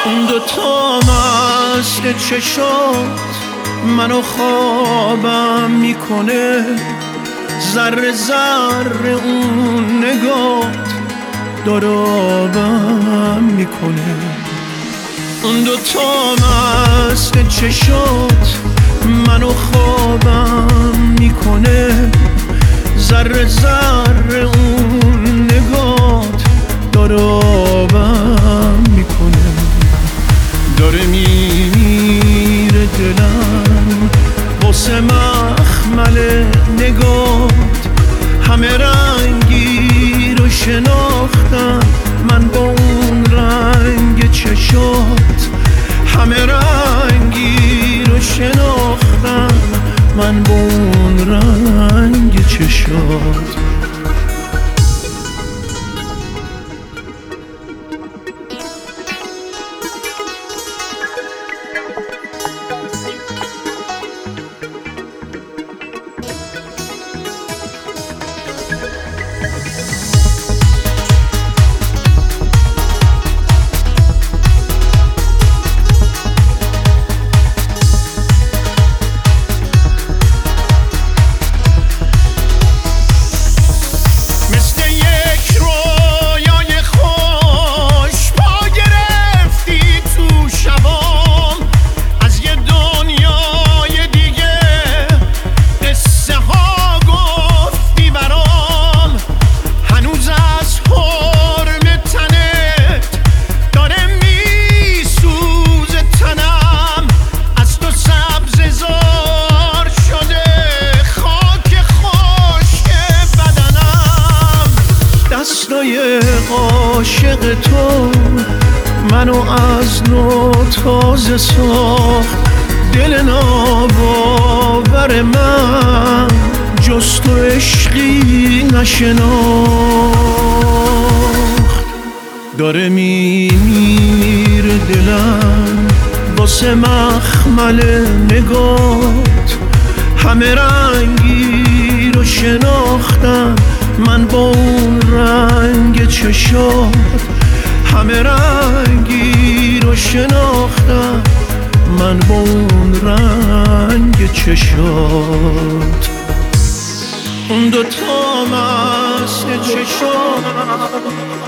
اون دوتا مست چشات منو خوابم میکنه، ذره ذره اون نگات دارابم میکنه. اون دوتا مست چشات منو خوابم میکنه، ذره ذره اون نگات دارابم میکنه. داره میمیره دلم واسه مخمل نگات، همه رنگی رو شناختم من با اون رنگ چشات، همه رنگی رو شناختم من با اون رنگ چشات. عاشق تو منو از نو تازه ساخت، دل ناباور من جز تو عشقی نشناخت. داره میمیره دلم واسه مخمل نگات، همه رنگی رو شناختم من با اون رنگ چشات، همه رنگی رو شناختم من با اون رنگ چشات. اون دوتا مست چشات